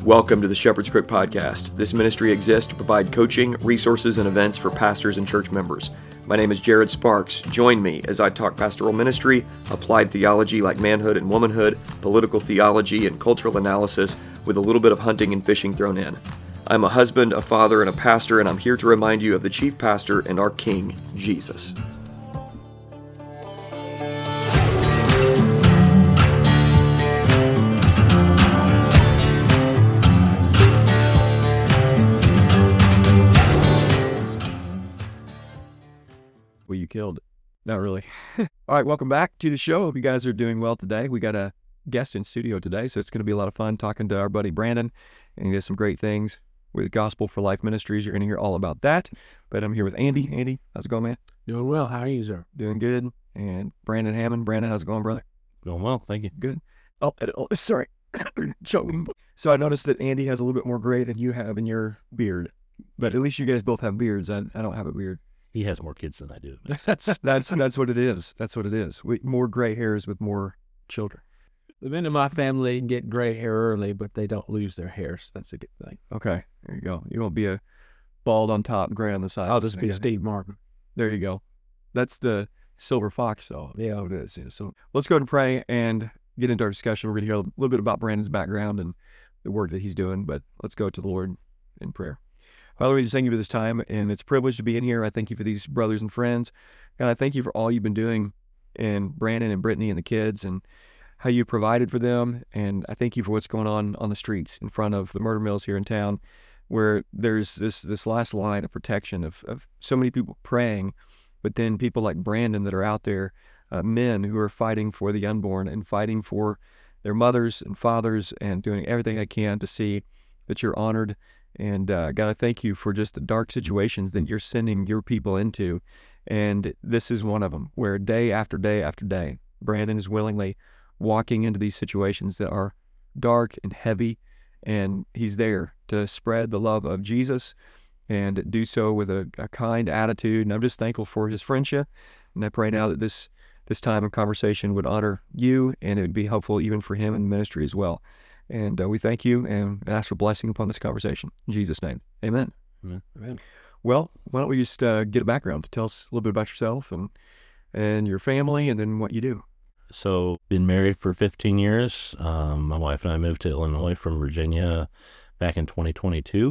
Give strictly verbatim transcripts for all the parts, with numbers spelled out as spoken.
Welcome to the Shepherd's Crook Podcast. This ministry exists to provide coaching, resources, and events for pastors and church members. My name is Jared Sparks. Join me as I talk pastoral ministry, applied theology like manhood and womanhood, political theology, and cultural analysis with a little bit of hunting and fishing thrown in. I'm a husband, a father, and a pastor, and I'm here to remind you of the chief pastor and our King, Jesus. Well, you killed it. Not really. All right, welcome back to the show. Hope you guys are doing well today. We got a guest in studio today, so it's going to be a lot of fun talking to our buddy Brandon, and he does some great things with Gospel for Life Ministries. You're going to hear all about that. But I'm here with Andy. Andy, how's it going, man? Doing well. How are you, sir? Doing good. And Brandon Hammond. Brandon, how's it going, brother? Going well, thank you. Good. Oh, oh sorry. Choking. So I noticed that Andy has a little bit more gray than you have in your beard. But at least you guys both have beards. I, I don't have a beard. He has more kids than I do. That's that's that's what it is. That's what it is. We, more gray hairs with more children. The men in my family get gray hair early, but they don't lose their hair, so that's a good thing. Okay, there you go. You won't be a bald on top, gray on the side. I'll just be Steve Martin. There you go. That's the silver fox, though. Yeah, it is. Yeah. So let's go ahead and pray and get into our discussion. We're going to hear a little bit about Brandon's background and the work that he's doing, but let's go to the Lord in prayer. Father, we just thank you for this time, and it's a privilege to be in here. I thank you for these brothers and friends. God, I thank you for all you've been doing in Brandon and Brittany and the kids and how you've provided for them. And I thank you for what's going on on the streets in front of the murder mills here in town, where there's this this last line of protection of, of so many people praying, but then people like Brandon that are out there, uh, men who are fighting for the unborn and fighting for their mothers and fathers and doing everything they can to see that you're honored. And uh, God, I thank you for just the dark situations that you're sending your people into. And this is one of them, where day after day after day, Brandon is willingly walking into these situations that are dark and heavy, and he's there to spread the love of Jesus and do so with a, a kind attitude. And I'm just thankful for his friendship. And I pray now that this this time of conversation would honor you, and it would be helpful even for him in ministry as well. And uh, we thank you and ask for blessing upon this conversation. In Jesus' name, amen. Amen. Amen. Well, why don't we just uh, get a background? Tell us a little bit about yourself and and your family, and then what you do. So, been married for fifteen years. Um, my wife and I moved to Illinois from Virginia back in twenty twenty-two.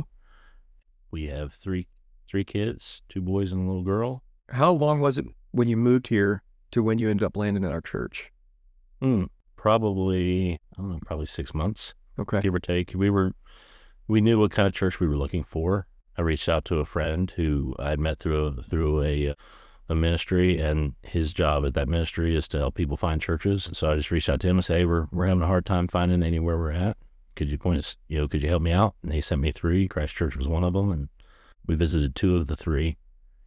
We have three three kids, two boys and a little girl. How long was it when you moved here to when you ended up landing at our church? Hmm. Probably, I don't know, probably six months, okay, give or take. We were, we knew what kind of church we were looking for. I reached out to a friend who I had met through a, through a, a ministry, and his job at that ministry is to help people find churches. So I just reached out to him and said, hey, we're, we're having a hard time finding anywhere we're at. Could you point us, you know, could you help me out? And he sent me three. Christ Church was one of them, and we visited two of the three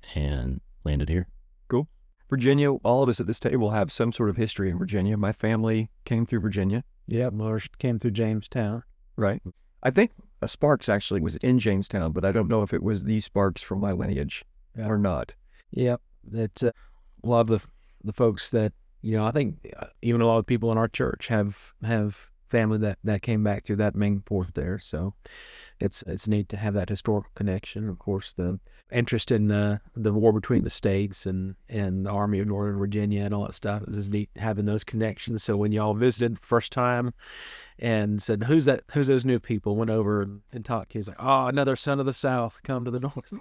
and landed here. Cool. Virginia, all of us at this table have some sort of history in Virginia. My family came through Virginia. Yeah, Mars came through Jamestown. Right. I think uh, Sparks actually was in Jamestown, but I don't know if it was the Sparks from my lineage yeah. or not. Yep. That uh, a lot of the the folks that, you know, I think even a lot of people in our church have have family that, that came back through that main port there. So it's it's neat to have that historical connection. Of course, the interest in the the war between the states and, and the Army of Northern Virginia and all that stuff. It's just neat having those connections. So when y'all visited the first time and said, who's that, who's those new people, went over and, and talked, he was like, oh, another son of the South, come to the North.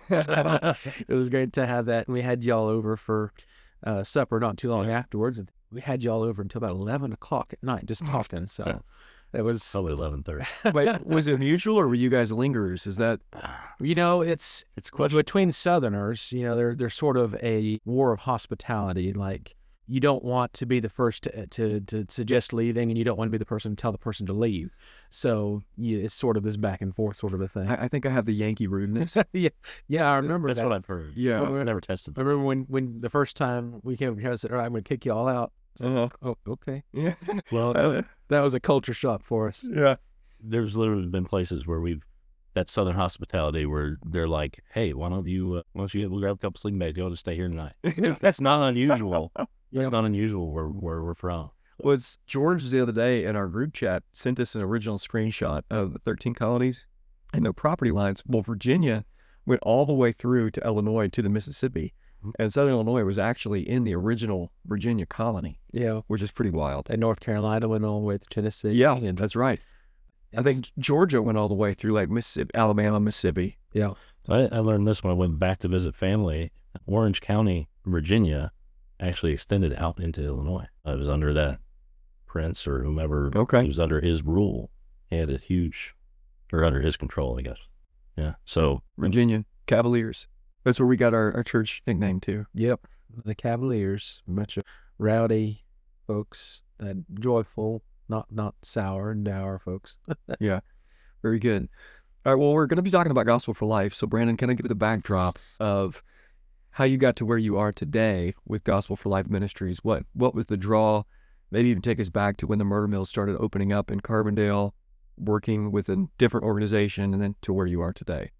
So it was great to have that. And we had y'all over for uh, supper not too long afterwards. And we had y'all over until about eleven o'clock at night just talking. So it was probably eleven thirty. Wait, was it mutual, or were you guys lingerers? Is that, you know, it's it's between Southerners. You know, they're they're sort of a war of hospitality. Like, you don't want to be the first to to, to suggest leaving, and you don't want to be the person to tell the person to leave. So you, it's sort of this back and forth sort of a thing. I, I think I have the Yankee rudeness. yeah, yeah, I remember That's that. what I've heard. Yeah, well, I never tested. I remember when when the first time we came over here, I said, "All right, I'm going to kick you all out." Uh-huh. Oh, okay. Yeah. Well, that was a culture shock for us. Yeah. There's literally been places where we've, that Southern hospitality where they're like, hey, why don't you, uh, why don't you we'll grab a couple sleeping bags, you want to stay here tonight? That's not unusual. That's not unusual where, where we're from. Was George the other day in our group chat sent us an original screenshot of the thirteen colonies and their property lines. Well, Virginia went all the way through to Illinois to the Mississippi, and Southern Illinois was actually in the original Virginia colony, Yeah. which is pretty wild. And North Carolina went all the way to Tennessee. Yeah, And that's right. I think Georgia went all the way through like Mississippi, Alabama, Mississippi. yeah. I, I learned this when I went back to visit family. Orange County, Virginia, actually extended out into Illinois. It was under that prince or whomever. Okay. It was under his rule. He had a huge, or under his control, I guess. Yeah. So Virginia Cavaliers. That's where we got our, our church nickname too. Yep. The Cavaliers, a bunch of rowdy folks, that joyful, not not sour and dour folks. Very good. All right, well, we're going to be talking about Gospel for Life. So, Brandon, can I give you the backdrop of how you got to where you are today with Gospel for Life Ministries? What what was the draw? Maybe even take us back to when the murder mills started opening up in Carbondale, working with a different organization, and then to where you are today.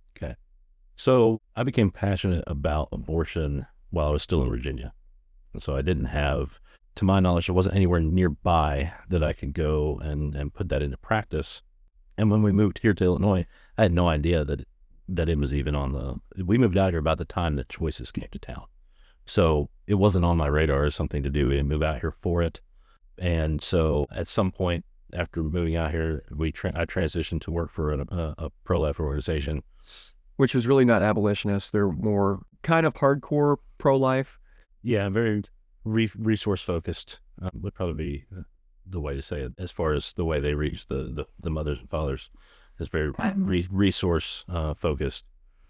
So I became passionate about abortion while I was still in Virginia. And so I didn't have, to my knowledge, there wasn't anywhere nearby that I could go and, and put that into practice. And when we moved here to Illinois, I had no idea that that it was even on the, we moved out here about the time that Choices came to town. So it wasn't on my radar as something to do. We didn't move out here for it. And so at some point after moving out here, we tra- I transitioned to work for a, a, a pro-life organization. Which was really not abolitionists. They're more kind of hardcore pro-life. Yeah, very re- resource focused uh, would probably be the way to say it. As far as the way they reach the, the, the mothers and fathers, is very re- resource uh, focused.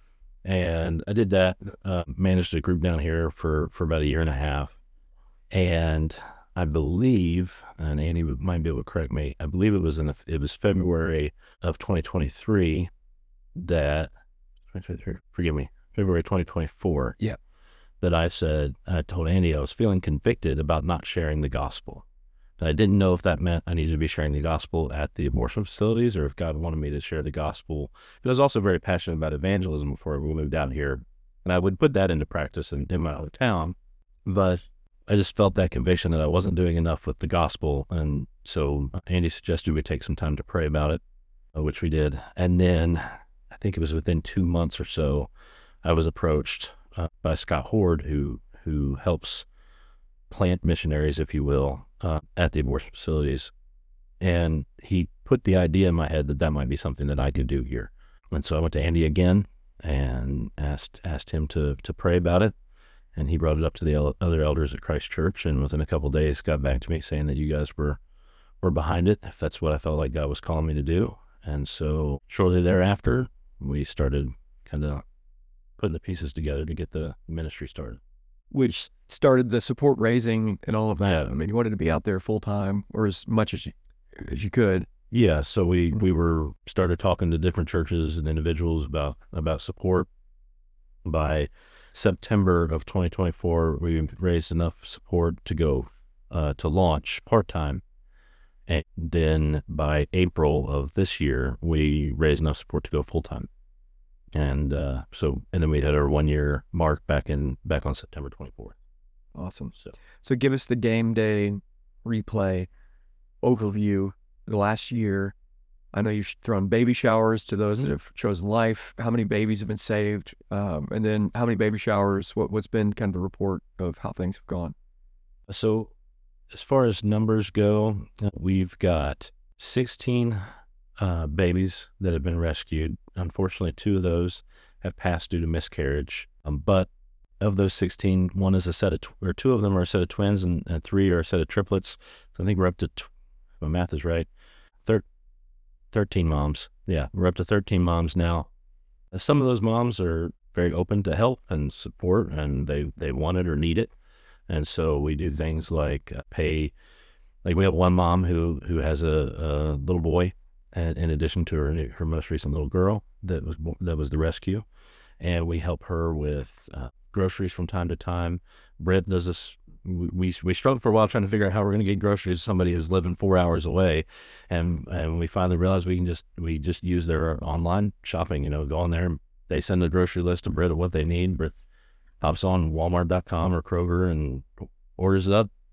And I did that, uh, managed a group down here for, for about a year and a half. And I believe, and Andy might be able to correct me, I believe it was in the, it was February of twenty twenty-three that, forgive me, February twenty twenty-four. Yeah. That I said, I told Andy I was feeling convicted about not sharing the gospel. And I didn't know if that meant I needed to be sharing the gospel at the abortion facilities or if God wanted me to share the gospel. But I was also very passionate about evangelism before we moved out here. And I would put that into practice in, in my own town. But I just felt that conviction that I wasn't doing enough with the gospel. And so Andy suggested we take some time to pray about it, which we did. And then I think it was within two months or so, I was approached uh, by Scott Horde, who who helps plant missionaries, if you will, uh, at the abortion facilities. And he put the idea in my head that that might be something that I could do here. And so I went to Andy again and asked asked him to to pray about it. And he brought it up to the el- other elders at Christ Church. And within a couple of days, got back to me saying that you guys were were behind it, if that's what I felt like God was calling me to do. And so shortly thereafter, we started kind of putting the pieces together to get the ministry started. Which started the support raising and all of that. I mean, you wanted to be out there full time or as much as you, as you could. Yeah, so we, we were started talking to different churches and individuals about, about support. By September of twenty twenty-four, we raised enough support to go uh, to launch part-time. And then by April of this year, we raised enough support to go full-time. And uh, so, and then we had our one-year mark back in back on September twenty-fourth. Awesome. So, So give us the game day replay overview the last year. I know you've thrown baby showers to those that have chosen life. How many babies have been saved? Um, and then how many baby showers? What, what's been kind of the report of how things have gone? so as far as numbers go, we've got sixteen uh, babies that have been rescued. Unfortunately, two of those have passed due to miscarriage. Um, but of those sixteen, one is a set of, tw- or two of them are a set of twins, and, and three are a set of triplets. So I think we're up to, tw- if my math is right, thir- thirteen moms. Yeah, we're up to thirteen moms now. Some of those moms are very open to help and support, and they, they want it or need it. And so we do things like uh, pay, like we have one mom who, who has a, a little boy, and in addition to her her most recent little girl that was that was the rescue, and we help her with uh, groceries from time to time. Brett does this. We we struggled for a while trying to figure out how we're going to get groceries to somebody who's living four hours away, and and we finally realized we can just we just use their online shopping. You know, go on there, they send a grocery list to Brett of what they need. Brett hops on Walmart dot com or Kroger and orders it up,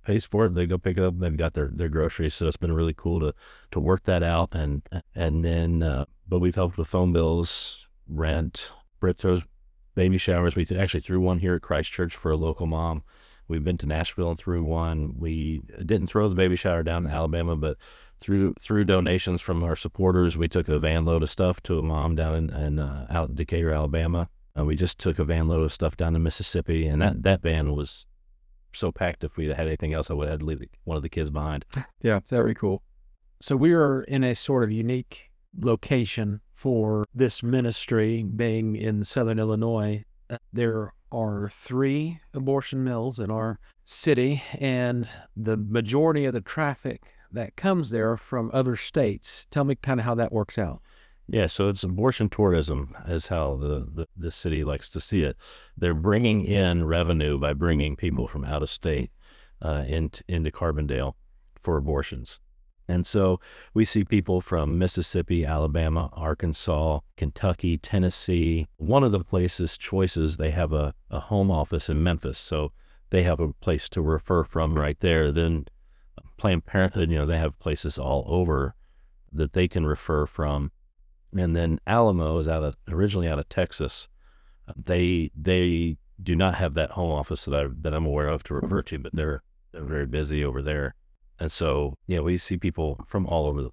pays for it. They go pick it up. They've got their, their groceries. So it's been really cool to, to work that out. And, and then, uh, but we've helped with phone bills, rent. Britt throws baby showers. We actually threw one here at Christ Church for a local mom. We've been to Nashville and threw one. We didn't throw the baby shower down in Alabama, but through through donations from our supporters, we took a van load of stuff to a mom down in, in uh, out Decatur, Alabama. Uh, we just took a van load of stuff down to Mississippi, and that, that van was so packed. If we had anything else, I would have had to leave the, one of the kids behind. Yeah, it's very cool. So we are in a sort of unique location for this ministry, being in Southern Illinois. There are three abortion mills in our city, and the majority of the traffic that comes there from other states. Tell me kind of how that works out. Yeah, so it's abortion tourism is how the, the, the city likes to see it. They're bringing in revenue by bringing people from out of state uh, in, into Carbondale for abortions. And so we see people from Mississippi, Alabama, Arkansas, Kentucky, Tennessee. One of the places, Choices, they have a, a home office in Memphis, so they have a place to refer from right there. Then Planned Parenthood, you know, they have places all over that they can refer from. And then Alamo is out of, originally out of Texas. They they do not have that home office that I that I'm aware of to refer to, but they're they're very busy over there. And so, yeah, we see people from all over the.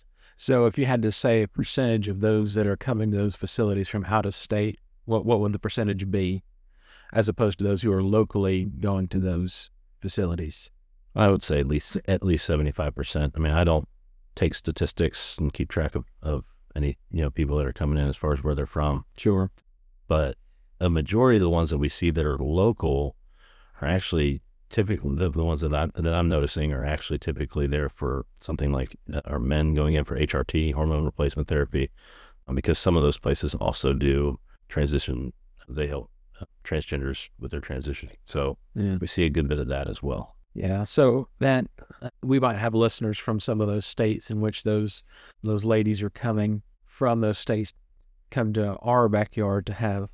So if you had to say a percentage of those that are coming to those facilities from out of state, what what would the percentage be as opposed to those who are locally going to those facilities? I would say at least at least seventy-five percent. I mean, I don't take statistics and keep track of, of any, you know, people that are coming in as far as where they're from. Sure. But a majority of the ones that we see that are local are actually typically the, the ones that I'm, that I'm noticing are actually typically there for something like uh, are men going in for H R T, hormone replacement therapy, um, because some of those places also do transition. They help uh, transgenders with their transitioning. So Yeah. we see a good bit of that as well. Yeah, so that uh, we might have listeners from some of those states in which those those ladies are coming from. Those states come to our backyard to have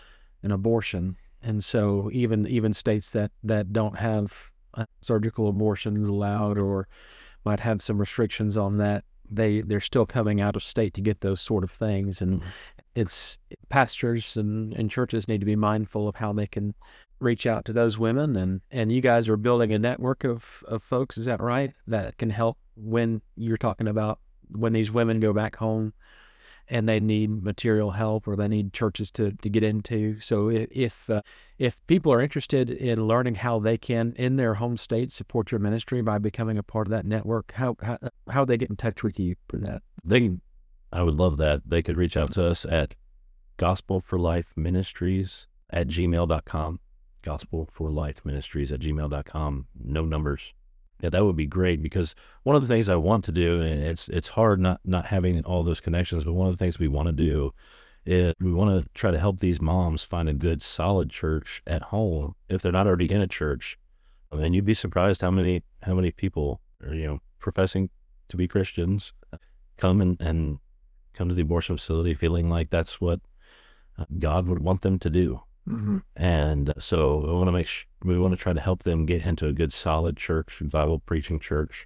an abortion, and so even even states that that don't have uh, surgical abortions allowed or might have some restrictions on that, they they're still coming out of state to get those sort of things. And Mm-hmm. it's pastors and, and churches need to be mindful of how they can reach out to those women, and, and you guys are building a network of, of folks, is that right, that can help when you're talking about when these women go back home and they need material help or they need churches to, to get into. So if if, uh, if people are interested in learning how they can, in their home state, support your ministry by becoming a part of that network, how how, how they get in touch with you for that? They can, I would love that. They could reach out to us at Gospel for Life Ministries at gmail dot com. Gospel for Life Ministries at gmail dot com. No numbers. Yeah, that would be great, because one of the things I want to do, and it's it's hard not, not having all those connections, but one of the things we want to do is we want to try to help these moms find a good, solid church at home if they're not already in a church. And you'd be surprised how many how many people are, you know, professing to be Christians come and, and come to the abortion facility feeling like that's what God would want them to do. Mm-hmm. And so we want to make sh- we want to try to help them get into a good, solid church, Bible preaching church.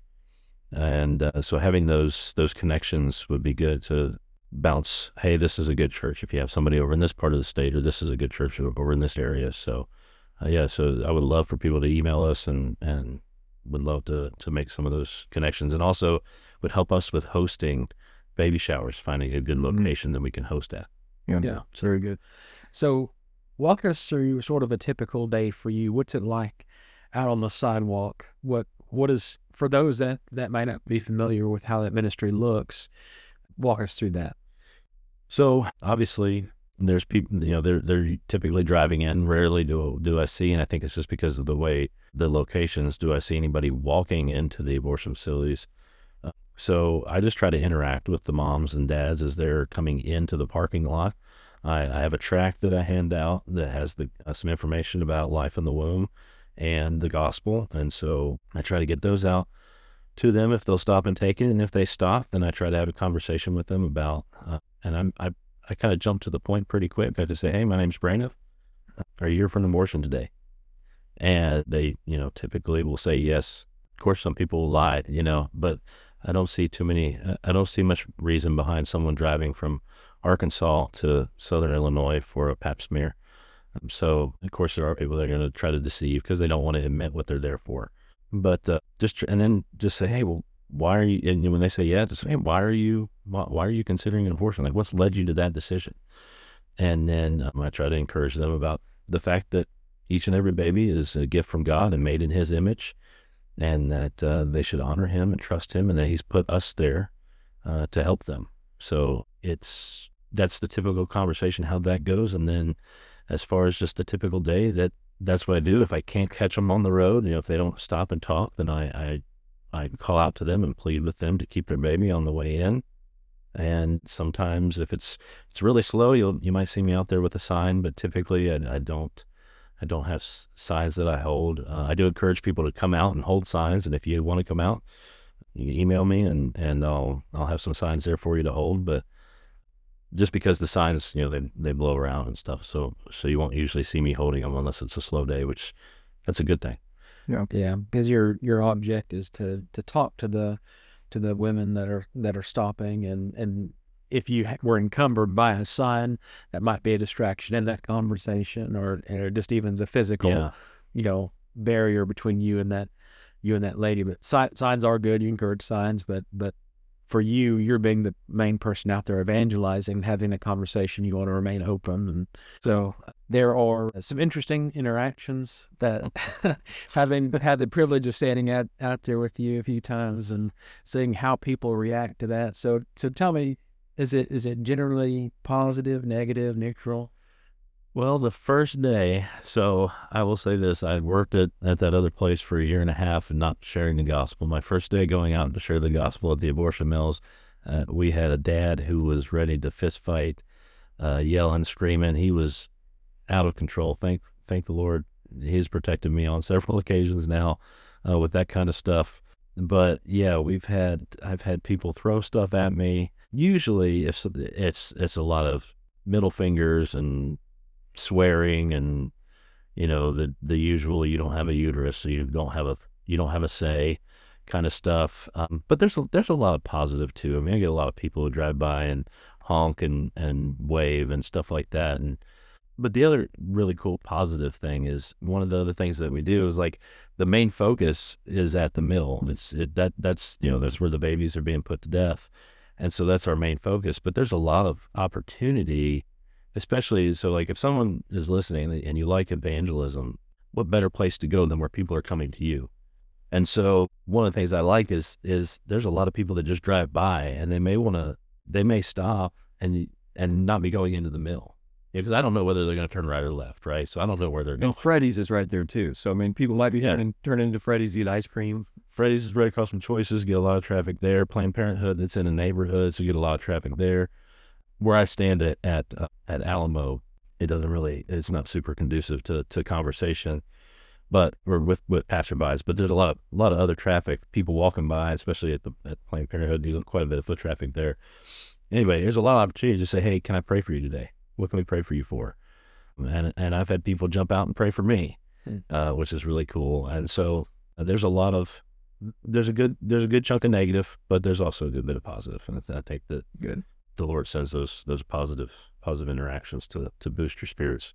And uh, so having those those connections would be good to bounce. Hey, this is a good church if you have somebody over in this part of the state, or this is a good church over in this area. So uh, yeah, so I would love for people to email us, and and would love to to make some of those connections, and also would help us with hosting baby showers, finding a good location mm-hmm. that we can host at. Yeah, Yeah. it's very good. So walk us through sort of a typical day for you. What's it like out on the sidewalk? What what is, for those that, that might not be familiar with how that ministry looks, walk us through that. So obviously there's people, you know, they're they're typically driving in. Rarely do do I see, and I think it's just because of the way the locations, do I see anybody walking into the abortion facilities. Uh, so I just try to interact with the moms and dads as they're coming into the parking lot. I, I have a tract that I hand out that has the uh, some information about life in the womb and the gospel, and so I try to get those out to them if they'll stop and take it. And if they stop, then I try to have a conversation with them about. Uh, and I'm I I kind of jump to the point pretty quick. I just say, "Hey, my name's Brandon. Are you here for an abortion today?" and they, you know, typically will say yes. Of course, some people will lie, you know, but I don't see too many, I don't see much reason behind someone driving from Arkansas to Southern Illinois for a pap smear. Um, so, of course, there are people that are going to try to deceive because they don't want to admit what they're there for. But uh, just, tr- and then just say, hey, well, why are you, and when they say yeah, just say, hey, why are you, why, why are you considering an abortion? Like, what's led you to that decision? And then um, I try to encourage them about the fact that each and every baby is a gift from God and made in his image, and that uh, they should honor him and trust him, and that he's put us there uh, to help them. So it's, that's the typical conversation, how that goes. And then as far as just the typical day, that that's what I do. If I can't catch them on the road, you know, if they don't stop and talk, then I, I, I call out to them and plead with them to keep their baby on the way in. And sometimes if it's, it's really slow, you'll, you might see me out there with a sign, but typically I, I don't, I don't have s- signs that I hold. Uh, I do encourage people to come out and hold signs. And if you want to come out, you can email me and, and I'll, I'll have some signs there for you to hold. But just because the signs, you know, they, they blow around and stuff. So, so you won't usually see me holding them unless it's a slow day, which that's a good thing. Yeah. Yeah. Because your, your object is to, to talk to the, to the women that are, that are stopping. And, and if you ha- were encumbered by a sign, that might be a distraction in that conversation, or, or just even the physical, Yeah. you know, barrier between you and that, you and that lady. But si- signs are good. You encourage signs, but, but for you, you're being the main person out there evangelizing, having a conversation. You want to remain open. And so there are some interesting interactions that having had the privilege of standing out, out there with you a few times and seeing how people react to that. So, so tell me, is it, is it generally positive, negative, neutral? Well, the first day, so I will say this, I worked at, at that other place for a year and a half and not sharing the gospel. My first day going out to share the gospel at the abortion mills, uh, we had a dad who was ready to fist fight, uh, yelling, screaming. He was out of control. Thank thank the Lord. He's protected me on several occasions now uh, with that kind of stuff. But yeah, we've had, I've had people throw stuff at me. Usually if it's, it's a lot of middle fingers and swearing and, you know, the the usual, you don't have a uterus, so you don't have a you don't have a say kind of stuff. Um, but there's a, there's a lot of positive too. I mean, I get a lot of people who drive by and honk and, and wave and stuff like that. And but the other really cool positive thing is, one of the other things that we do is, like, the main focus is at the mill. It's it, that that's you know that's where the babies are being put to death, and so that's our main focus. But there's a lot of opportunity. Especially, so like if someone is listening and you like evangelism, what better place to go than where people are coming to you? And so one of the things I like is, is there's a lot of people that just drive by and they may want to, they may stop and, and not be going into the mill. Yeah, because I don't know whether they're going to turn right or left, right? So I don't know where they're going. And Freddy's is right there too. So I mean, people might be Yeah. turning turning into Freddy's to eat ice cream. Freddy's is right across from Choices, get a lot of traffic there. Planned Parenthood, that's in a neighborhood, so you get a lot of traffic there. Where I stand at at, uh, at Alamo, it doesn't really, it's not super conducive to, to conversation, but or with, with passerbys. But there's a lot of a lot of other traffic, people walking by, especially at the at Planned Parenthood. You get quite a bit of foot traffic there. Anyway, there's a lot of opportunity to say, hey, can I pray for you today? What can we pray for you for? And and I've had people jump out and pray for me, Hmm. uh, which is really cool. And so uh, there's a lot of there's a good there's a good chunk of negative, but there's also a good bit of positive. And I think that Good. the Lord sends those those positive positive interactions to to boost your spirits.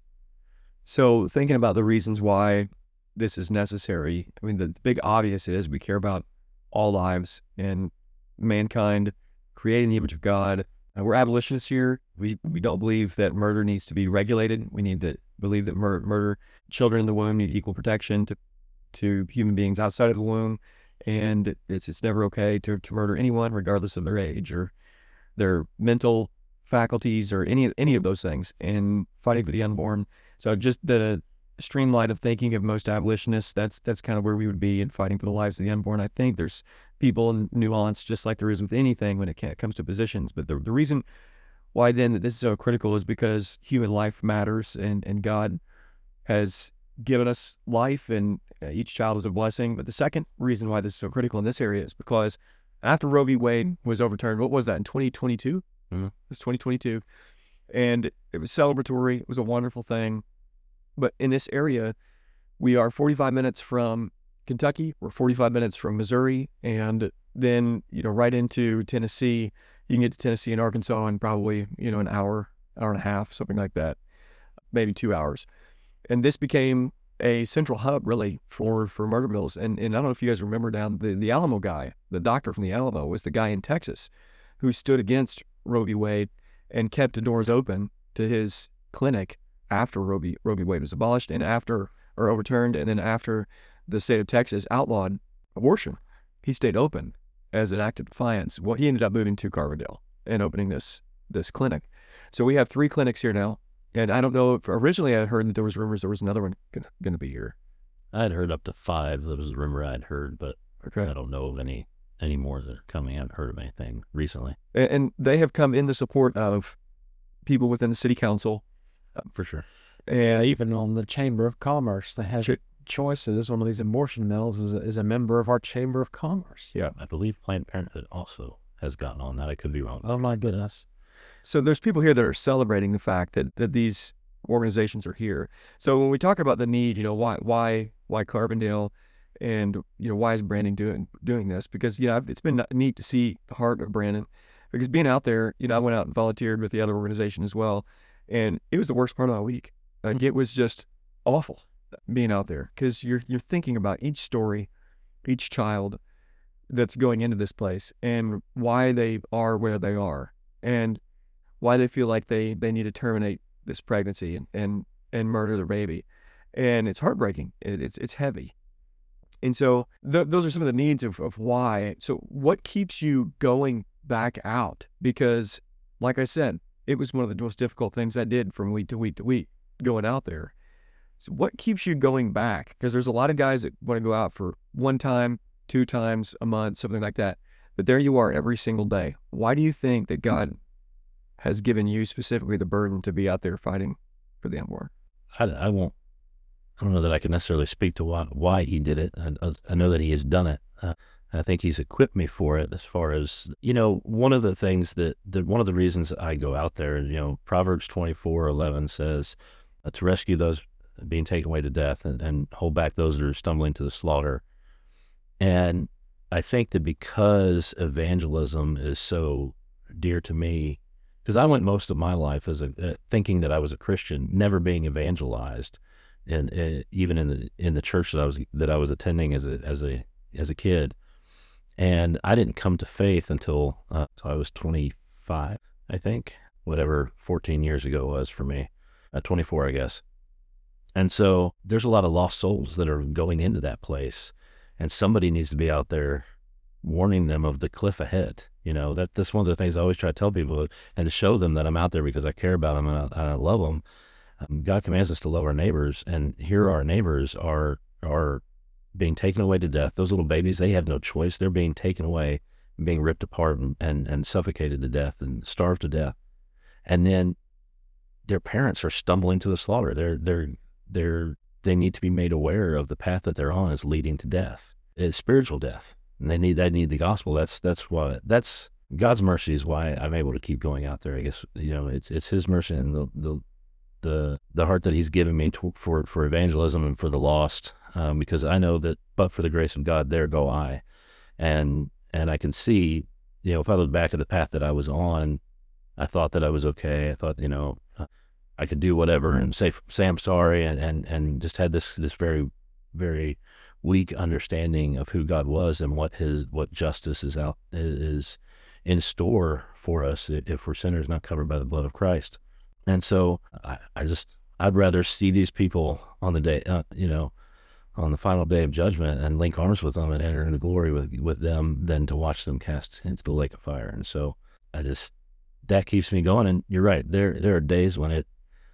So thinking about the reasons why this is necessary, I mean, the, the big obvious is we care about all lives and mankind, creating the image of God. And we're abolitionists here. We we don't believe that murder needs to be regulated. We need to believe that mur- murder, children in the womb need equal protection to to human beings outside of the womb, and it's it's never okay to, to murder anyone regardless of their age or their mental faculties or any any of those things, and fighting for the unborn. So just the streamline of thinking of most abolitionists, that's that's kind of where we would be in fighting for the lives of the unborn. I think there's people in nuance, just like there is with anything when it ca- comes to positions. But the the reason why then that this is so critical is because human life matters, and, and God has given us life, and uh, each child is a blessing. But the second reason why this is so critical in this area is because after Roe v. Wade was overturned, what was that, in twenty twenty-two? Mhm. It was twenty twenty-two. And it was celebratory. It was a wonderful thing. But in this area, we are forty-five minutes from Kentucky. We're forty-five minutes from Missouri, and then, you know, right into Tennessee. You can get to Tennessee and Arkansas in probably, you know, an hour, hour and a half, something like that, maybe two hours. And this became a central hub, really, for, for murder mills. And and I don't know if you guys remember down the, the Alamo guy, the doctor from the Alamo, was the guy in Texas who stood against Roe v. Wade and kept the doors open to his clinic after Roe v. Roe v. Wade was abolished and after, or overturned, and then after the state of Texas outlawed abortion. He stayed open as an act of defiance. Well, he ended up moving to Carbondale and opening this this clinic. So we have three clinics here now. And I don't know if originally I heard that there was rumors there was another one going to be here. I had heard up to five. That was a rumor I'd heard, but Okay. I don't know of any any more that are coming. I haven't heard of anything recently. And, and they have come in the support of people within the city council. For sure. And even on the Chamber of Commerce, they have Sure. choices. One of these abortion mills is a, is a member of our Chamber of Commerce. Yeah. I believe Planned Parenthood also has gotten on that. I could be wrong. Oh, my goodness. So there's people here that are celebrating the fact that, that these organizations are here. So when we talk about the need, you know, why why why Carbondale, and you know, why is Brandon doing doing this? Because you know, it's been neat to see the heart of Brandon, because being out there, you know, I went out and volunteered with the other organization as well, and it was the worst part of my week. Like, it was just awful being out there, because you're you're thinking about each story, each child that's going into this place, and why they are where they are, and why they feel like they, they need to terminate this pregnancy and, and, and murder their baby. And it's heartbreaking. It, it's it's heavy. And so th- those are some of the needs of, of why. So what keeps you going back out? Because like I said, it was one of the most difficult things I did from week to week to week, going out there. So what keeps you going back? Because there's a lot of guys that want to go out for one time, two times a month, something like that. But there you are every single day. Why do you think that God has given you specifically the burden to be out there fighting for the unborn? I, I won't, I don't know that I can necessarily speak to why, why he did it. I, I know that he has done it. Uh, I think he's equipped me for it, as far as, you know, one of the things that, that one of the reasons I go out there, you know, Proverbs twenty-four eleven says uh, to rescue those being taken away to death, and, and hold back those that are stumbling to the slaughter. And I think that because evangelism is so dear to me, because I went most of my life as a uh, thinking that I was a Christian, never being evangelized, and uh, even in the in the church that I was that I was attending as a as a as a kid, and I didn't come to faith until uh, so I was twenty-five, I think, whatever fourteen years ago was for me, uh, twenty-four, I guess. And so there's a lot of lost souls that are going into that place, and somebody needs to be out there warning them of the cliff ahead. You know, that that's one of the things I always try to tell people, and to show them that I'm out there because I care about them and I, and I love them. Um, God commands us to love our neighbors, and here our neighbors are are being taken away to death. Those little babies, they have no choice. They're being taken away, being ripped apart and, and, and suffocated to death and starved to death. And then their parents are stumbling to the slaughter. They're they're they're they need to be made aware of the path that they're on is leading to death. It's spiritual death. And they need they need the gospel. That's that's why that's God's mercy is why I'm able to keep going out there. I guess, you know, it's it's His mercy and the the the, the heart that He's given me to, for for evangelism and for the lost. Um, because I know that, but for the grace of God, there go I, and and I can see, you know, if I look back at the path that I was on, I thought that I was okay. I thought, you know, I could do whatever and say say I'm sorry, and and, and just had this this very very weak understanding of who God was and what his what justice is out is in store for us if we're sinners not covered by the blood of Christ. And so I, I just I'd rather see these people on the day uh, you know on the final day of judgment and link arms with them and enter into glory with with them than to watch them cast into the lake of fire. And so I just that keeps me going. And you're right, there there are days when it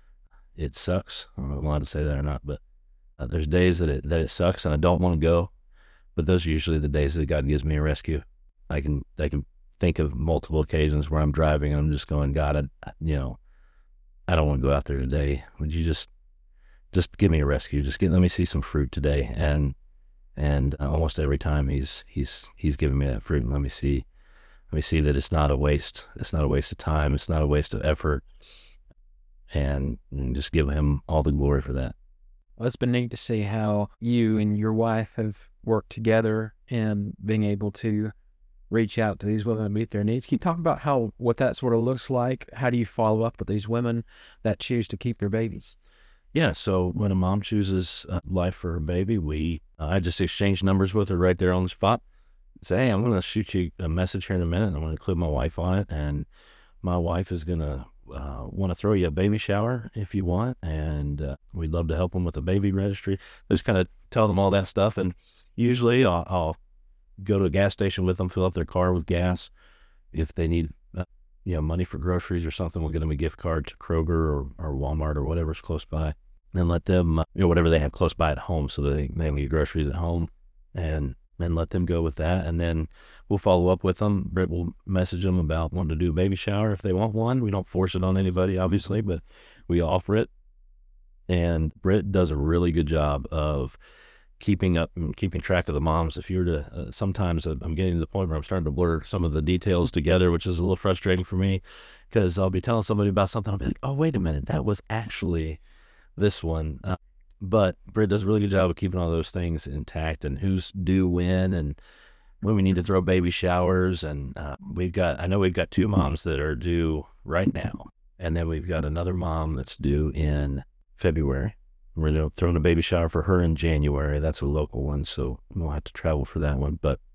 it sucks. I don't know if I'm allowed to say that or not, but Uh, there's days that it that it sucks and I don't want to go, but those are usually the days that God gives me a rescue. I can I can think of multiple occasions where I'm driving and I'm just going, God, I, you know, I don't want to go out there today. Would you just just give me a rescue? Just get let me see some fruit today. And and uh, almost every time he's he's he's giving me that fruit, and let me see let me see that it's not a waste. It's not a waste of time. It's not a waste of effort. And, and just give him all the glory for that. Well, it's been neat to see how you and your wife have worked together and being able to reach out to these women and meet their needs. Can you talk about how what that sort of looks like? How do you follow up with these women that choose to keep their babies? Yeah, so when a mom chooses uh, life for her baby, we uh, I just exchange numbers with her right there on the spot. Say, hey, I'm going to shoot you a message here in a minute, and I'm going to include my wife on it, and my wife is going to uh, want to throw you a baby shower if you want, and uh, we'd love to help them with a baby registry. Just kind of tell them all that stuff, and usually I'll, I'll go to a gas station with them, fill up their car with gas. If they need uh, you know, money for groceries or something, we'll get them a gift card to Kroger or, or Walmart or whatever's close by. Then let them, uh, you know, whatever they have close by at home, so that they, they can get groceries at home, and then let them go with that. And then we'll follow up with them. Britt will message them about wanting to do a baby shower if they want one. We don't force it on anybody, obviously, but we offer it. And Britt does a really good job of keeping up and keeping track of the moms. If you were to, uh, sometimes I'm getting to the point where I'm starting to blur some of the details together, which is a little frustrating for me, because I'll be telling somebody about something. I'll be like, oh, wait a minute, that was actually this one. Uh, but Britt does a really good job of keeping all those things intact, and who's due when, and when we need to throw baby showers. And uh, we've got, I know we've got two moms that are due right now. And then we've got another mom that's due in February. We're throwing a baby shower for her in January. That's a local one, so we'll have to travel for that one. But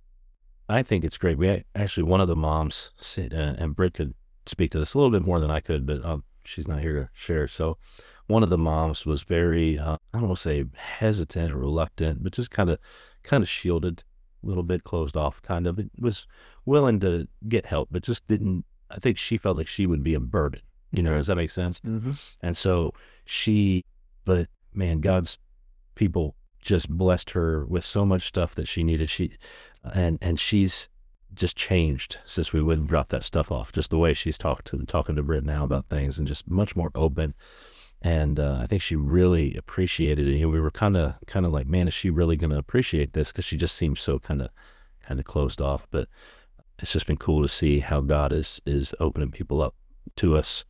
I think it's great. We actually, one of the moms, uh, and Britt could speak to this a little bit more than I could, but um, she's not here to share. So one of the moms was very, uh, I don't want to say hesitant or reluctant, but just kind of, kind of shielded, a little bit closed off, kind of. It was willing to get help, but just didn't. I think she felt like she would be a burden. You know, does that make sense? Mm-hmm. And so she, but man, God's people just blessed her with so much stuff that she needed. She, and and she's just changed since we wouldn't drop that stuff off. Just the way she's talked to talking to Britt now about things, and just much more open. And uh, I think she really appreciated it. You know, we were kind of, kind of like, man, is she really going to appreciate this? Because she just seems so kind of, kind of closed off. But it's just been cool to see how God is is opening people up to us.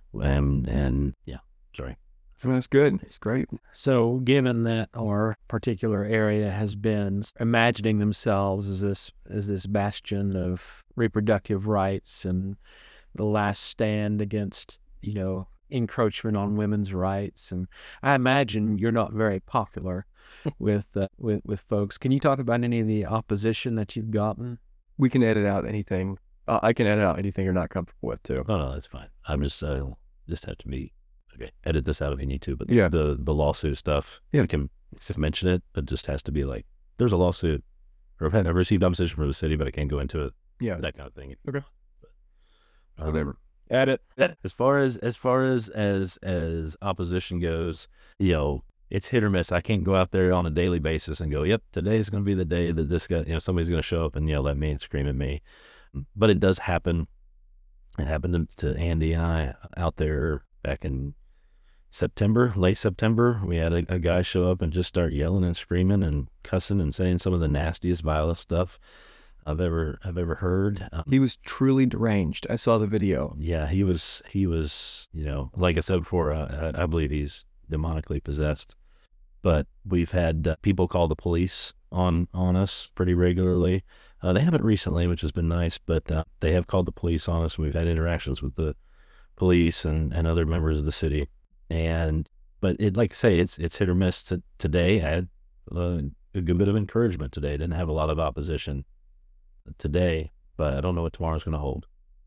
And and yeah, sorry. That's good. It's great. So given that our particular area has been imagining themselves as this as this bastion of reproductive rights and the last stand against, you know, encroachment on women's rights, and I imagine you're not very popular with uh, with with folks. Can you talk about any of the opposition that you've gotten? We can edit out anything. Uh, I can edit out anything you're not comfortable with too. No, no, that's fine. I'm just, uh, just have to be, okay, edit this out if you need to, but Yeah. the, the lawsuit stuff, Yeah. we can just mention it. It just has to be like, there's a lawsuit, or I've, had, I've received opposition from the city, but I can't go into it, Yeah. that kind of thing. Okay. But, um, Whatever. Edit. As far as, as far as, as, as opposition goes, you know, it's hit or miss. I can't go out there on a daily basis and go, yep, today's going to be the day that this guy, you know, somebody's going to show up and yell at me and scream at me. But it does happen. It happened to, to Andy and I out there back in September, late September. We had a, a guy show up and just start yelling and screaming and cussing and saying some of the nastiest, vilest stuff I've ever I've ever heard. Um, He was truly deranged. I saw the video. yeah, he was he was you know, like I said before, uh, I, I believe he's demonically possessed. But we've had uh, people call the police on on us pretty regularly. Uh, they haven't recently, which has been nice, but uh, they have called the police on us. We've had interactions with the police and, and other members of the city. And but it, like I say, it's it's hit or miss. To, today, I had uh, a good bit of encouragement today. I didn't have a lot of opposition today, but I don't know what tomorrow's going to hold.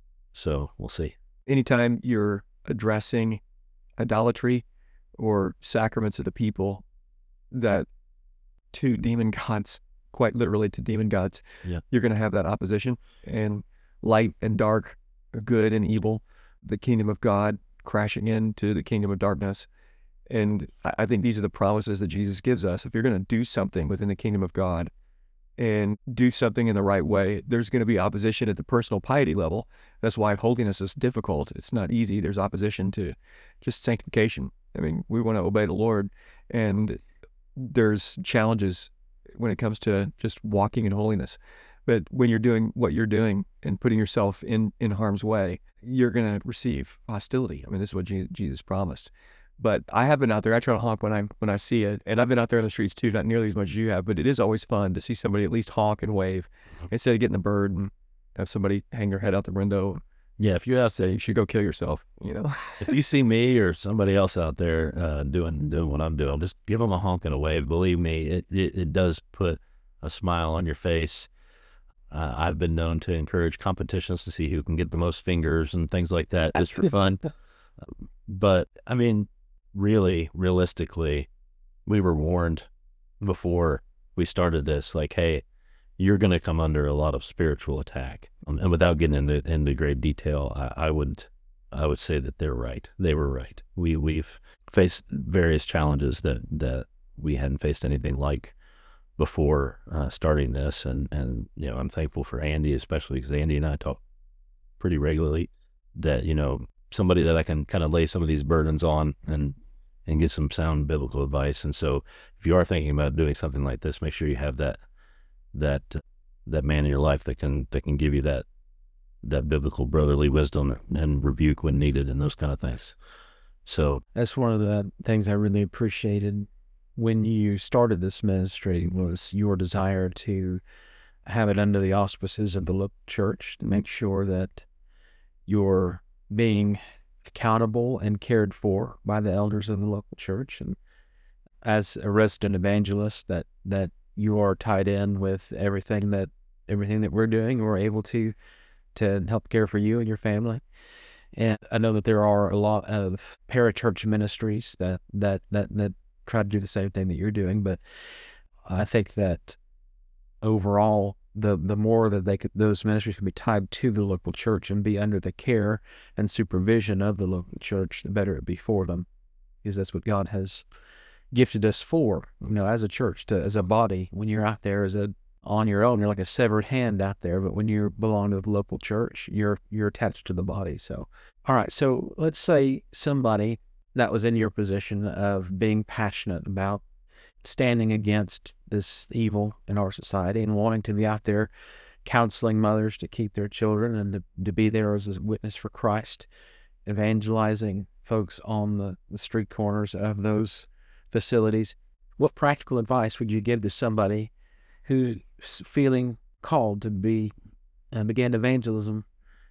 So we'll see. Anytime you're addressing idolatry or sacraments of the people that to demon gods, quite literally to demon gods, Yeah. you're going to have that opposition, and light and dark, good and evil, the kingdom of God crashing into the kingdom of darkness. And I I think these are the promises that Jesus gives us. If you're going to do something within the kingdom of God and do something in the right way, there's going to be opposition at the personal piety level. That's why holiness is difficult. It's not easy. There's opposition to just sanctification. I mean, we want to obey the Lord, and there's challenges when it comes to just walking in holiness. But when you're doing what you're doing and putting yourself in, in harm's way, you're going to receive hostility. I mean, this is what Je- Jesus promised. But I have been out there. I try to honk when I when I see it, and I've been out there in the streets too, not nearly as much as you have. But it is always fun to see somebody at least honk and wave instead of getting a bird and have somebody hang their head out the window. Yeah, if you have Say you should go kill yourself. You know, if you see me or somebody else out there uh, doing doing what I'm doing, just give them a honk and a wave. Believe me, it it, it does put a smile on your face. Uh, I've been known to encourage competitions to see who can get the most fingers and things like that, just for fun. But I mean, really, realistically, we were warned before we started this, like, hey, you're going to come under a lot of spiritual attack. Um, and without getting into into great detail, I, I would I would say that they're right. They were right. We we've faced various challenges that that we hadn't faced anything like before uh, starting this, and and you know, I'm thankful for Andy, especially because Andy and I talk pretty regularly. That, you know, somebody that I can kind of lay some of these burdens on and and get some sound biblical advice. And so, if you are thinking about doing something like this, make sure you have that that uh, that man in your life that can that can give you that that biblical brotherly wisdom and rebuke when needed and those kind of things. So That's one of the things I really appreciated when you started this ministry, was your desire to have it under the auspices of the local church, to make sure that you're being accountable and cared for by the elders of the local church. And as a resident evangelist, that that you are tied in with everything that everything that we're doing. We're able to to help care for you and your family. And I know that there are a lot of parachurch ministries that that that that try to do the same thing that you're doing. But I think that overall, the the more that they could, those ministries can be tied to the local church and be under the care and supervision of the local church, the better it be for them, because that's what God has gifted us for, you know, as a church, to as a body. When you're out there as a on your own, you're like a severed hand out there. But when you belong to the local church, you're you're attached to the body. So, all right. So let's say somebody that was in your position of being passionate about standing against this evil in our society and wanting to be out there counseling mothers to keep their children and to, to be there as a witness for Christ, evangelizing folks on the, the street corners of those facilities. What practical advice would you give to somebody who's feeling called to be uh, begin evangelism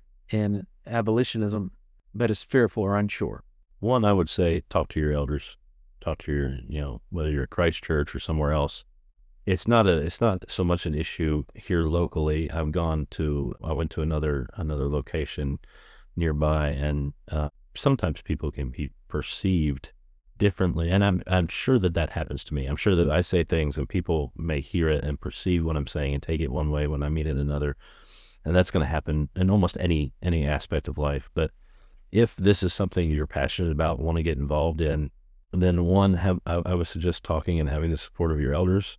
and abolitionism, but is fearful or unsure? one, I would say, talk to your elders, talk to your, you know, whether you're at Christ Church or somewhere else. It's not a, it's not so much an issue here locally. I've gone to, I went to another, another location nearby, and uh, sometimes people can be perceived differently. And I'm, I'm sure that that happens to me. I'm sure that I say things and people may hear it and perceive what I'm saying and take it one way when I mean it another. And that's going to happen in almost any, any aspect of life. But if this is something you're passionate about, want to get involved in, then one, have, I, I would suggest talking and having the support of your elders.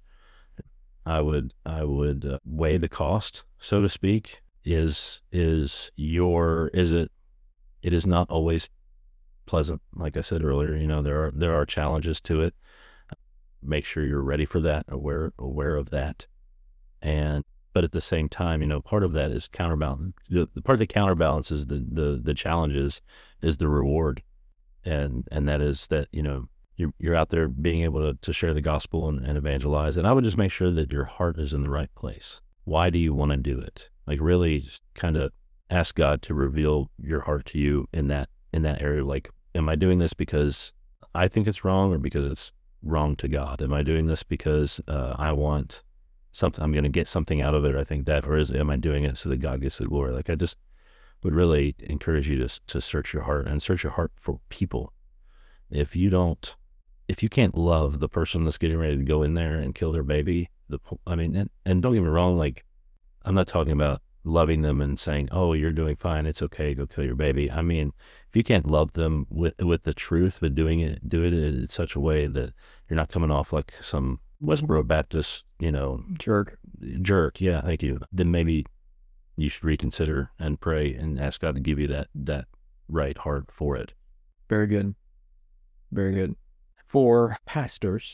I would, I would uh, weigh the cost, so to speak. Is, is your, is it, it is not always pleasant. Like I said earlier, you know, there are, there are challenges to it. Make sure you're ready for that, aware, aware of that. And, but at the same time, you know, part of that is counterbalance. The, the part that counterbalances the, the, the challenges is the reward. And, and that is that, you know, you're, you're out there being able to, to share the gospel and, and evangelize. And I would just make sure that your heart is in the right place. Why do you want to do it? Like, really just kind of ask God to reveal your heart to you in that, in that area. Like, am I doing this because I think it's wrong or because it's wrong to God? Am I doing this because uh, I want something, I'm going to get something out of it, or I think that, or is, am I doing it so that God gets the glory? Like, I just would really encourage you to to search your heart and search your heart for people. If you don't, if you can't love the person that's getting ready to go in there and kill their baby, the, I mean, and, and don't get me wrong, like, I'm not talking about loving them and saying, oh, you're doing fine, it's okay, go kill your baby. I mean, if you can't love them with with the truth, but doing it, do it in such a way that you're not coming off like some Westboro Baptist, you know, Jerk. jerk. Yeah, thank you. Then maybe you should reconsider and pray and ask God to give you that, that right heart for it. Very good. Very good. For pastors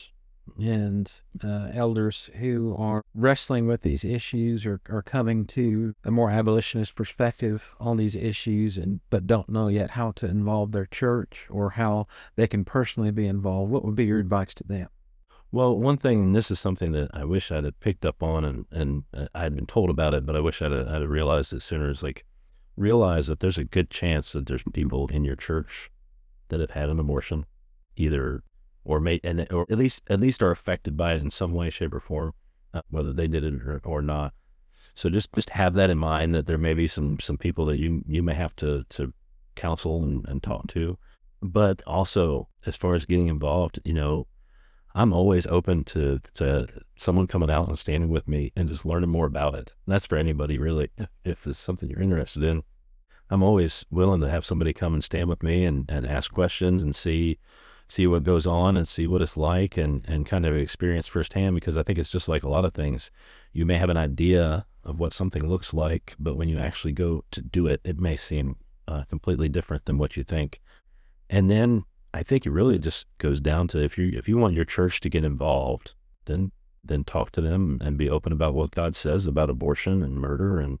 and uh, elders who are wrestling with these issues or are coming to a more abolitionist perspective on these issues, and but don't know yet how to involve their church or how they can personally be involved, what would be your advice to them? Well, one thing, and this is something that I wish I'd have picked up on, and, and I had been told about it, but I wish I'd have, I'd have realized it sooner, is like, realize that there's a good chance that there's people in your church that have had an abortion, either or may, and or at least at least are affected by it in some way, shape, or form, uh, whether they did it or, or not. So just just have that in mind, that there may be some some people that you you may have to to counsel and, and talk to, but also as far as getting involved, you know, I'm always open to, to someone coming out and standing with me and just learning more about it. And that's for anybody, really. If, if it's something you're interested in, I'm always willing to have somebody come and stand with me and, and ask questions and see see what goes on and see what it's like, and, and kind of experience firsthand, because I think it's just like a lot of things. You may have an idea of what something looks like, but when you actually go to do it, it may seem uh, completely different than what you think. And then I think it really just goes down to, if you if you want your church to get involved, then then talk to them and be open about what God says about abortion and murder, and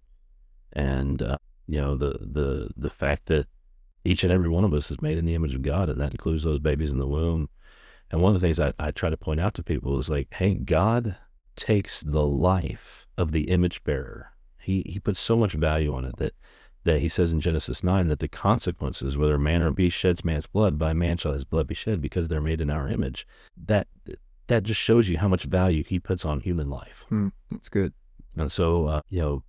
and uh, you know, the the the fact that each and every one of us is made in the image of God, and that includes those babies in the womb. And one of the things I, I try to point out to people is like, hey, God takes the life of the image bearer. He he puts so much value on it that. that he says in Genesis nine that the consequences, whether man or beast sheds man's blood, by man shall his blood be shed, because they're made in our image. That that just shows you how much value he puts on human life. Hmm, that's good. And so, uh, you know,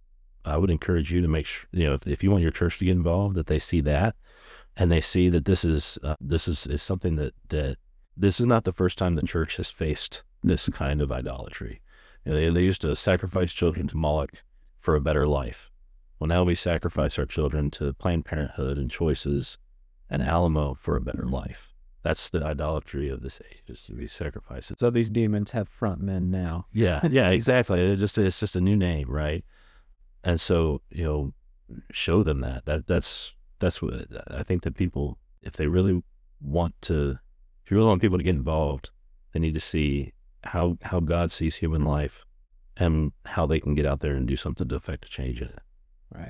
I would encourage you to make sure, you know, if, if you want your church to get involved, that they see that, and they see that this is uh, this is, is something that, that this is not the first time the church has faced this kind of idolatry. You know, they, they used to sacrifice children to Moloch for a better life. Well, now we sacrifice our children to Planned Parenthood and Choices and Alamo for a better life. That's the idolatry of this age, is we sacrifice it. So these demons have front men now. Yeah, yeah, exactly. It just it's just a new name, right? And so, you know, show them that. That that's that's what I think that people, if they really want to, if you really want people to get involved, they need to see how how God sees human life and how they can get out there and do something to affect a change in it. Right.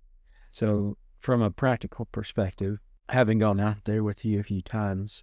So from a practical perspective, having gone out there with you a few times,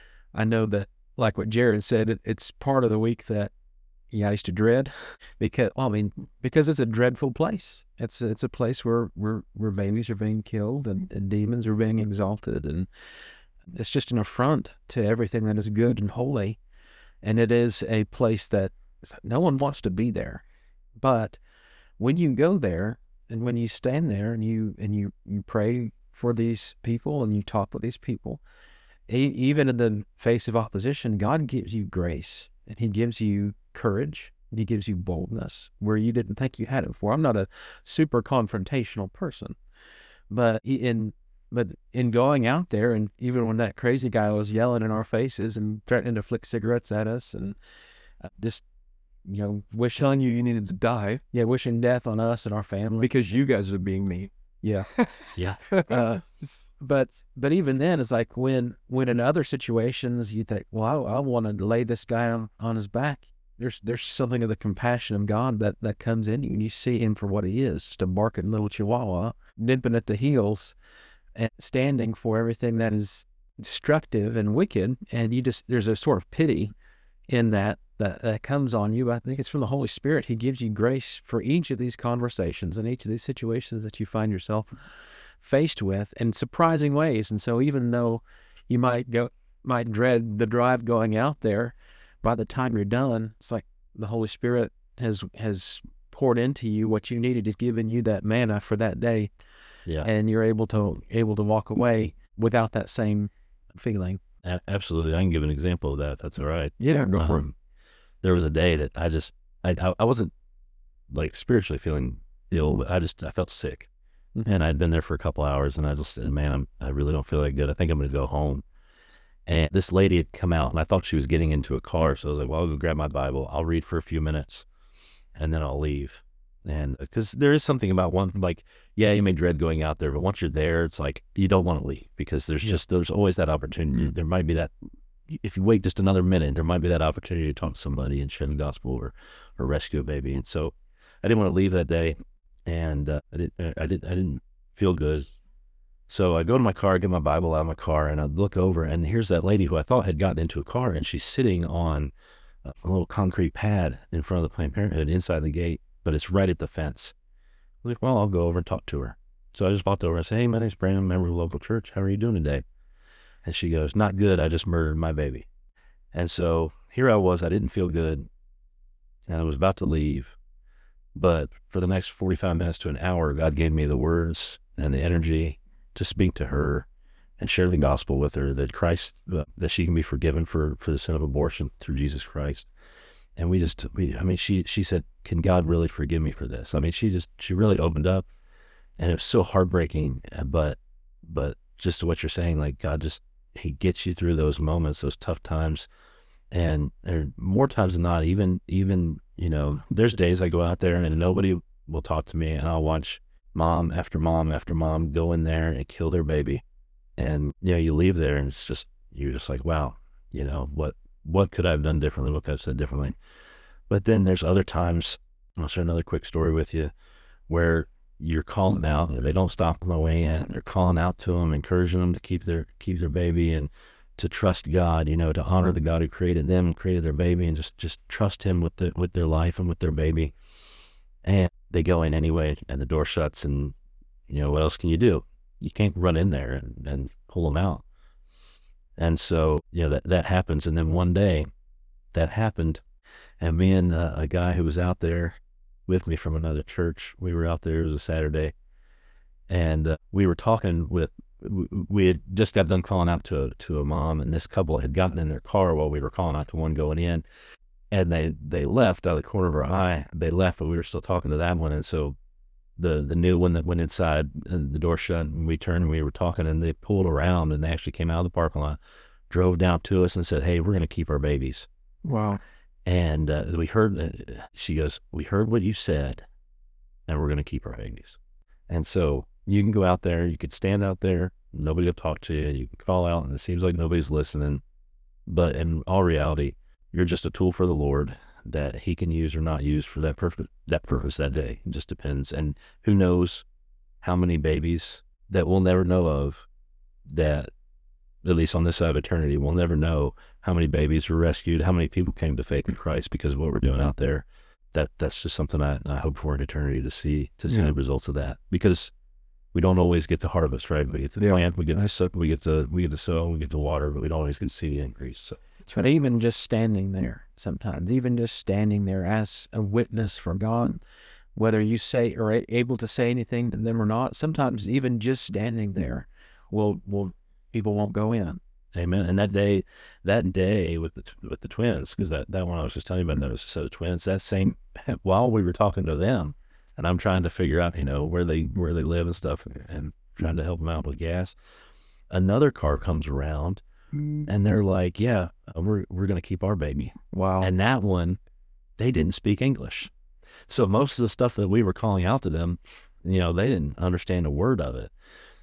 I know that, like what Jared said, it, it's part of the week that yeah, I used to dread, because, well, I mean, because it's a dreadful place. It's it's a place where where, where babies are being killed and, and demons are being exalted, and it's just an affront to everything that is good and holy. And it is a place that no one wants to be there. But when you go there, and when you stand there and you and you, you pray for these people and you talk with these people, e- even in the face of opposition, God gives you grace, and he gives you courage, and he gives you boldness where you didn't think you had it before. I'm not a super confrontational person, but in but in going out there, and even when that crazy guy was yelling in our faces and threatening to flick cigarettes at us, and uh, just you know, wishing Telling you you needed to die yeah, wishing death on us and our family. because you guys are being mean. Yeah. Yeah. Uh, but but even then, it's like when when in other situations you think, well, I, I want to lay this guy on, on his back. There's there's something of the compassion of God that, that comes in you, and you see him for what he is, just a barking little chihuahua, nipping at the heels and standing for everything that is destructive and wicked. And you just, there's a sort of pity in that, that that comes on you. I think it's from the Holy Spirit. He gives you grace for each of these conversations and each of these situations that you find yourself faced with in surprising ways. And so even though you might go, might dread the drive going out there, by the time you're done, it's like the Holy Spirit has has poured into you what you needed. He's given you that manna for that day. Yeah. And you're able to able to walk away without that same feeling. A- absolutely. I can give an example of that, if that's all right. Yeah, go for it. Um, there was a day that I just, I, I, I wasn't like spiritually feeling ill, but I just, I felt sick. Mm-hmm. And I'd been there for a couple hours, and I just said, man, I'm, I really don't feel that good. I think I'm going to go home. And this lady had come out, and I thought she was getting into a car. So I was like, well, I'll go grab my Bible. I'll read for a few minutes, and then I'll leave. And because there is something about one, like, yeah, you may dread going out there, but once you're there, it's like you don't want to leave, because there's Yeah. just, there's always that opportunity. Mm-hmm. There might be that if you wait just another minute, there might be that opportunity to talk to somebody and share the gospel or, or rescue a baby. And so I didn't want to leave that day, and uh, I didn't, I didn't, I didn't feel good. So I go to my car, get my Bible out of my car, and I look over, and here's that lady who I thought had gotten into a car, and she's sitting on a little concrete pad in front of the Planned Parenthood inside the gate, but it's right at the fence. I'm like, well, I'll go over and talk to her. So I just walked over and said, hey, my name's Brandon, I'm a member of the local church. How are you doing today? And she goes, not good. I just murdered my baby. And so here I was. I didn't feel good, and I was about to leave. But for the next forty-five minutes to an hour, God gave me the words and the energy to speak to her and share the gospel with her, that Christ, uh, that she can be forgiven for, for the sin of abortion through Jesus Christ. And we just, we, I mean, she, she said, can God really forgive me for this? I mean, she just, she really opened up, and it was so heartbreaking, but, but just what you're saying, like God just, he gets you through those moments, those tough times. And there, more times than not, even, even, you know, there's days I go out there and nobody will talk to me, and I'll watch mom after mom after mom go in there and kill their baby. And, you know, you leave there and it's just, you're just like, wow, you know, what, what could I have done differently? What could I have said differently? But then there's other times, I'll share another quick story with you, where you're calling out, and they don't stop on the way in. They're calling out to them, encouraging them to keep their, keep their baby and to trust God, you know, to honor the God who created them and created their baby, and just, just trust him with the, with their life and with their baby. And they go in anyway, and the door shuts, and, you know, what else can you do? You can't run in there and, and pull them out. And so, you know, that, that happens. And then one day that happened, and me and uh, a guy who was out there with me from another church, we were out there, it was a Saturday, and uh, we were talking with, we had just got done calling out to, to a mom, and this couple had gotten in their car while we were calling out to one going in. And they, they left out of the corner of our eye. They left, but we were still talking to that one. And so the the new one that went inside, and the door shut, and we turned and we were talking, and they pulled around, and they actually came out of the parking lot, drove down to us and said, hey, we're going to keep our babies. Wow. And uh, we heard, uh, she goes, we heard what you said, and we're going to keep our babies. And so you can go out there, you could stand out there, nobody will talk to you, you can call out, and it seems like nobody's listening. But in all reality, you're just a tool for the Lord that he can use or not use for that purpose, that purpose that day. It just depends. And who knows how many babies that we'll never know of, that, at least on this side of eternity, we'll never know how many babies were rescued, how many people came to faith in Christ because of what we're doing out there. That That's just something I, I hope for in eternity, to see, to see yeah. the results of that. Because we don't always get to harvest, right? We get to plant, we get to sow, we get to, we get to sow, we get to water, but we don't always get to see the increase. So. But even just standing there sometimes, even just standing there as a witness for God, whether you say or able to say anything to them or not, sometimes even just standing there will, will people won't go in. Amen. And that day, that day with the with the twins, because that, that one I was just telling you about, that was a set of twins, that same, while we were talking to them, and I'm trying to figure out, you know, where they where they live and stuff, and trying to help them out with gas, another car comes around, and they're like, yeah, we're we're going to keep our baby. Wow. And that one, they didn't speak English. So most of the stuff that we were calling out to them, you know, they didn't understand a word of it.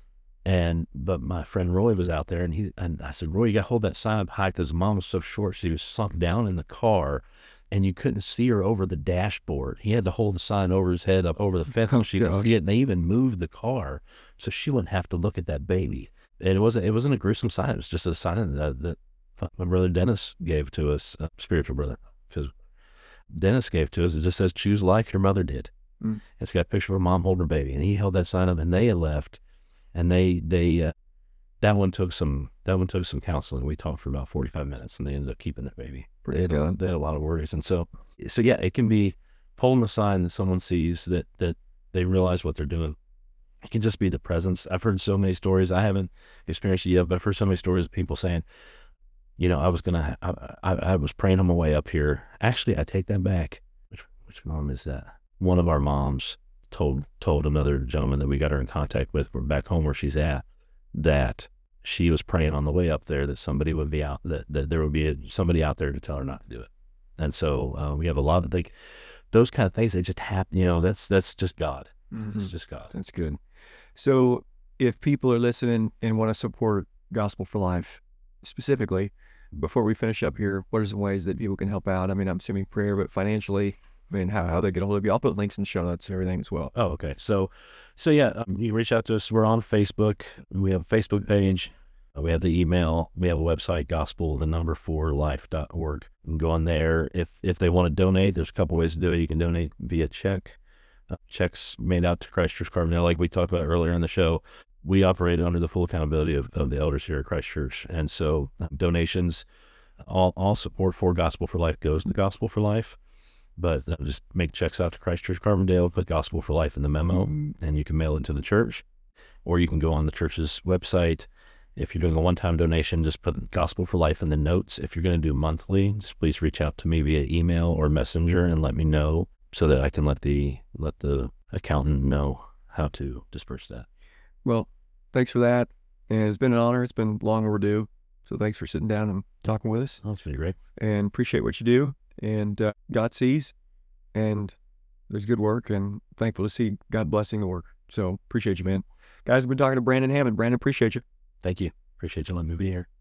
And, but my friend Roy was out there, and he, and I said, Roy, you got to hold that sign up high, because mom was so short. She was sunk down in the car, and you couldn't see her over the dashboard. He had to hold the sign over his head up over the fence so she could see it. And they even moved the car so she wouldn't have to look at that baby. And it wasn't, it wasn't a gruesome sign. It was just a sign that, that my brother Dennis gave to us, uh, spiritual brother, physical. Dennis gave to us. It just says, choose life your mother did. Mm. It's got a picture of her mom holding her baby. And he held that sign up, and they had left. And they, they, uh, that one took some, that one took some counseling. We talked for about forty-five minutes, and they ended up keeping their baby. They had, a, they had a lot of worries. And so, so yeah, it can be pulling a sign that someone sees, that, that they realize what they're doing. It can just be the presence. I've heard so many stories. I haven't experienced it yet, but I've heard so many stories of people saying, you know, I was going to, I, I was praying on my way up here. Actually, I take that back. Which, which mom is that? One of our moms told told another gentleman that we got her in contact with, we're back home where she's at, that she was praying on the way up there that somebody would be out, that, that there would be a, somebody out there to tell her not to do it. And so uh, we have a lot of like those kind of things that just happen. You know, that's that's just God. Mm-hmm. It's just God. That's good. So if people are listening and want to support Gospel for Life specifically, before we finish up here, what are some ways that people can help out? I mean, I'm assuming prayer, but financially, I mean, how, how they get a hold of you? I'll put links in the show notes and everything as well. Oh, okay. So, so yeah, um, you can reach out to us. We're on Facebook. We have a Facebook page. Uh, we have the email. We have a website, gospel, the number four life dot org. You can go on there. If if they want to donate, there's a couple ways to do it. You can donate via check. Uh, checks made out to Christ Church Carbondale, like we talked about earlier in the show. We operate under the full accountability of, of the elders here at Christ Church. And so uh, donations, all, all support for Gospel for Life goes to Gospel for Life. But uh, just make checks out to Christ Church Carbondale, put Gospel for Life in the memo, mm-hmm. and you can mail it to the church. Or you can go on the church's website. If you're doing a one-time donation, just put Gospel for Life in the notes. If you're going to do monthly, just please reach out to me via email or messenger and let me know so that I can let the let the accountant know how to disperse that. Well, thanks for that. And it's been an honor. It's been long overdue. So thanks for sitting down and talking with us. Oh, it's been great. And appreciate what you do. And uh, God sees, and there's good work, and thankful to see God blessing the work. So appreciate you, man. Guys, we've been talking to Brandon Hammond. Brandon, appreciate you. Thank you. Appreciate you letting me be here.